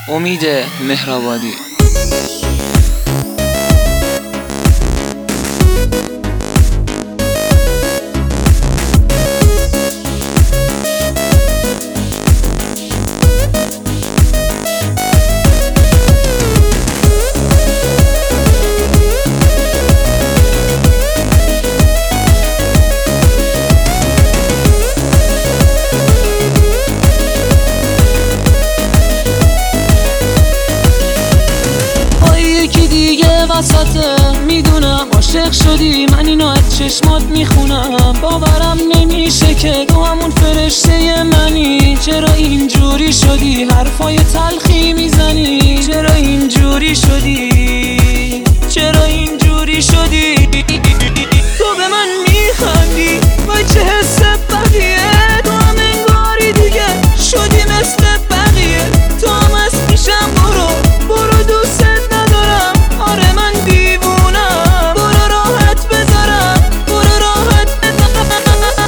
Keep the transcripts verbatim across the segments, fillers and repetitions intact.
امید مهرآبادی. وسطه میدونم عاشق شدی، من اینو از چشمات میخونم. باورم نمیشه که تو همون فرشته منی. چرا اینجوری شدی؟ حرفای تلخی میزنی. چرا اینجوری شدی؟ چرا اینجوری شدی؟ تو به من میخندی وای چه حس بدیه. تو هم انگاری دیگه شدی مثل بقیه. تو هم از پیشم برو برو، دوست ندارم. آره من دیوونم، برو راحت بذارم، برو راحت بذارم.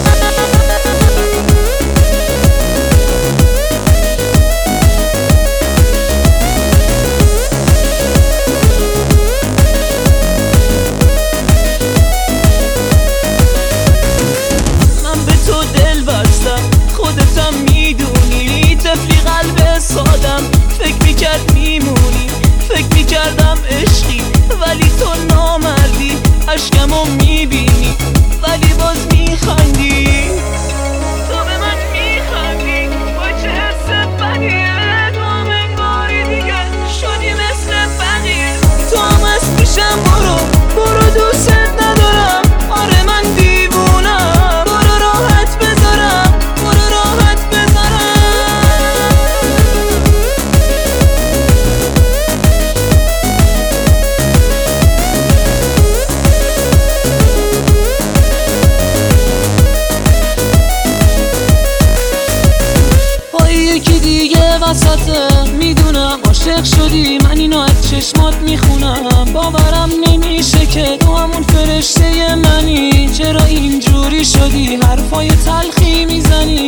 من به تو دل بستم، خودتم میدونی. طفلی قلب سادم، فکر میکرد میمونی. فکر میکردم عشقی ولی تو نامردی. اشکمو میبینی ولی باز میخندی. تو به من میخندی وای چه حس بدیه. تو هم انگاری دیگه شدی مثل بقیه. تو هم از پیشم برو برو، دوست ندارم. آره من دیوونم، برو راحت بذارم، برو راحت بذارم. یکی دیگه وسطه میدونم عاشق شدی، من اینو از چشمات میخونم. باورم نمیشه که تو همون فرشته منی. چرا اینجوری شدی؟ حرفای تلخی میزنی.